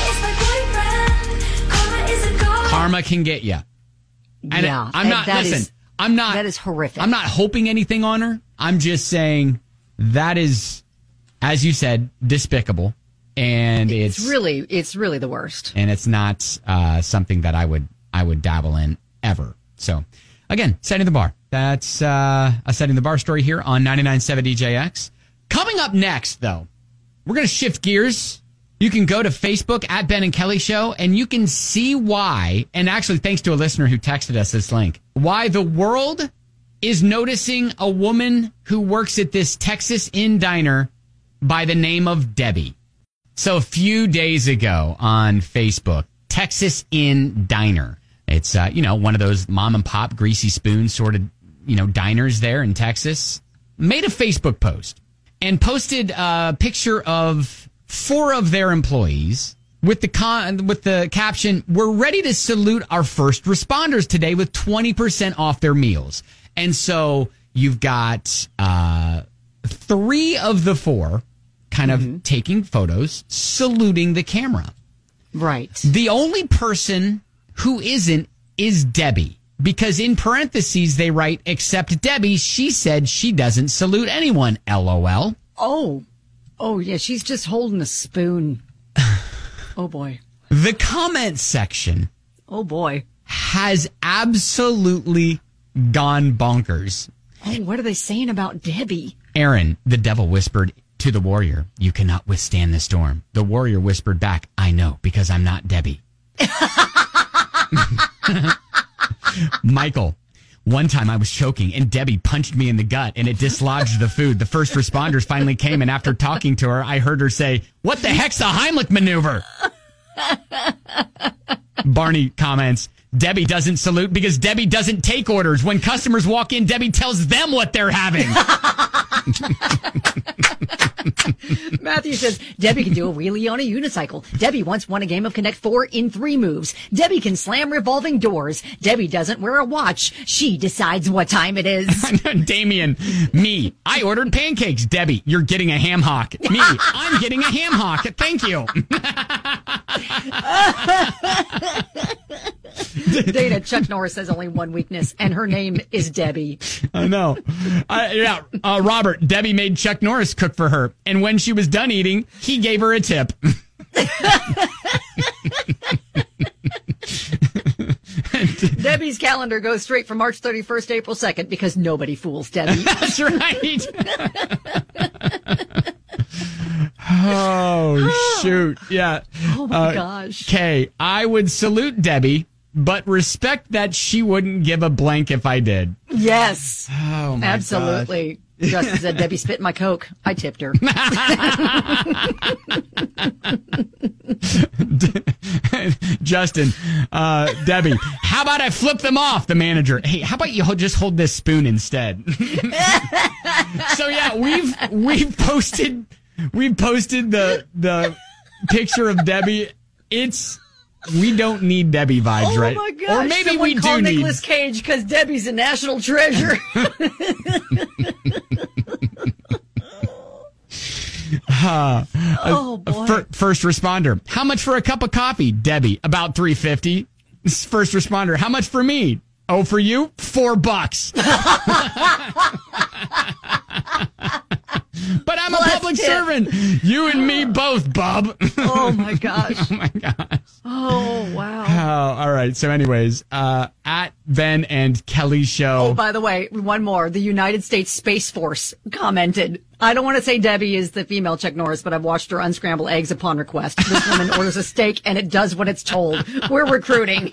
karma can get you. And that is horrific. I'm not hoping anything on her. I'm just saying that is, as you said, despicable. And it's really the worst. And it's not something that I would dabble in ever. So, again, setting the bar. That's a setting the bar story here on 99.7 DJX. Coming up next, though, we're going to shift gears. You can go to Facebook at Ben and Kelly Show, and you can see why, and actually thanks to a listener who texted us this link, why the world is noticing a woman who works at this Texas Inn diner by the name of Debbie. So a few days ago on Facebook, Texas Inn Diner. It's, one of those mom and pop greasy spoon sort of, diners there in Texas. Made a Facebook post and posted a picture of 4 of their employees with the caption, "We're ready to salute our first responders today with 20% off their meals." And so you've got 3 of the 4 kind of taking photos, saluting the camera. Right. The only person who isn't is Debbie. because in parentheses they write, except Debbie, she said she doesn't salute anyone, LOL. Oh, yeah, she's just holding a spoon. Oh, boy. The comment section. Oh, boy. Has absolutely gone bonkers. Oh, what are they saying about Debbie? Aaron, the devil whispered to the warrior, you cannot withstand the storm. The warrior whispered back, I know, because I'm not Debbie. Michael, one time I was choking and Debbie punched me in the gut and it dislodged the food. The first responders finally came, and after talking to her, I heard her say, what the heck's a Heimlich maneuver? Barney comments, Debbie doesn't salute because Debbie doesn't take orders. When customers walk in, Debbie tells them what they're having. Matthew says, Debbie can do a wheelie on a unicycle. Debbie once won a game of Connect 4 in 3 moves. Debbie can slam revolving doors. Debbie doesn't wear a watch. She decides what time it is. Damien, me, I ordered pancakes. Debbie, you're getting a ham hock. Me, I'm getting a ham hock. Thank you. Dana, Chuck Norris has only one weakness, and her name is Debbie. I know. Robert, Debbie made Chuck Norris cook for her, and when she was done eating, he gave her a tip. Debbie's calendar goes straight from March 31st to April 2nd because nobody fools Debbie. That's right. Oh, shoot. Yeah. Oh, my gosh. Kay, I would salute Debbie, but respect that she wouldn't give a blank if I did. Yes. Oh, my absolutely. gosh. Justin said, Debbie spit in my Coke. I tipped her. Justin, Debbie, how about I flip them off? The manager. Hey, how about you just hold this spoon instead? So yeah, we've posted the picture of Debbie. We don't need Debbie vibes, right? Oh my gosh! Or maybe someone we do call need Nicolas Cage because Debbie's a national treasure. Oh boy! First responder. How much for a cup of coffee, Debbie? About $3.50. First responder. How much for me? Oh, for you? $4. But I'm a public servant. You and me both, bub. Oh my gosh. Oh my gosh. Oh wow. Oh, all right. So anyways, at Ben and Kelly Show. Oh, by the way, one more. The United States Space Force commented. I don't want to say Debbie is the female Chuck Norris, but I've watched her unscramble eggs upon request. This woman orders a steak and it does what it's told. We're recruiting.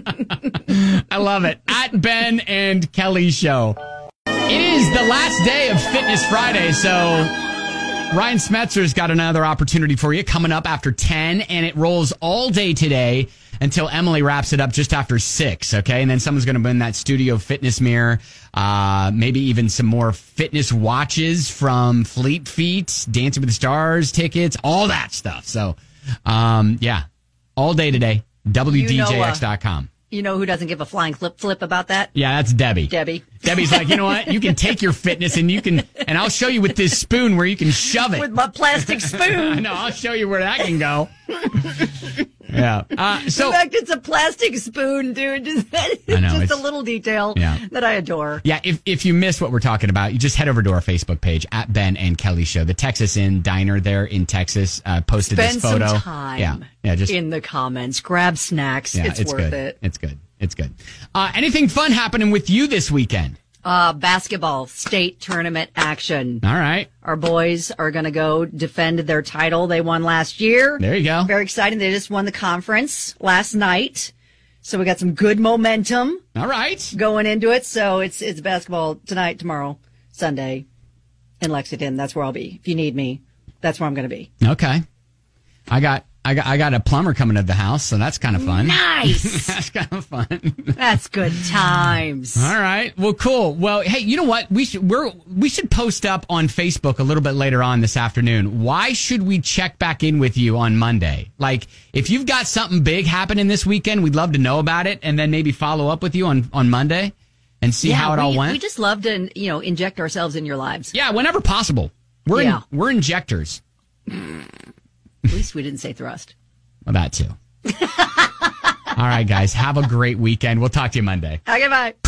I love it. At Ben and Kelly Show. It is the last day of Fitness Friday, so Ryan Smetzer's got another opportunity for you coming up after 10, and it rolls all day today until Emily wraps it up just after 6, okay? And then someone's going to win that studio fitness mirror, maybe even some more fitness watches from Fleet Feet, Dancing with the Stars tickets, all that stuff. So, yeah, all day today, WDJX.com. You know who doesn't give a flying flip about that? Yeah, that's Debbie. Debbie's like, you know what? You can take your fitness and and I'll show you with this spoon where you can shove it. With my plastic spoon. I know, I'll show you where that can go. Yeah. So in fact, it's a plastic spoon, dude. It's a little detail that I adore. Yeah. If you miss what we're talking about, you just head over to our Facebook page at Ben and Kelly Show. The Texas Inn Diner there in Texas posted Spend this photo. Some time just in the comments. Grab snacks. Yeah, it's worth good. it. It's good. It's good. Anything fun happening with you this weekend? Basketball state tournament action. All right. Our boys are going to go defend their title they won last year. There you go. Very exciting. They just won the conference last night. So we got some good momentum. All right. Going into it. So it's basketball tonight, tomorrow, Sunday in Lexington. That's where I'll be. If you need me, that's where I'm going to be. Okay. I got a plumber coming to the house, so that's kind of fun. Nice. That's kind of fun. That's good times. All right. Well, cool. Well, hey, you know what? We should post up on Facebook a little bit later on this afternoon. Why should we check back in with you on Monday? Like, if you've got something big happening this weekend, we'd love to know about it, and then maybe follow up with you on Monday and see how it all went. We just love to, inject ourselves in your lives. Yeah, whenever possible. We're injectors. At least we didn't say thrust. Well, that too. All right, guys. Have a great weekend. We'll talk to you Monday. Okay, bye.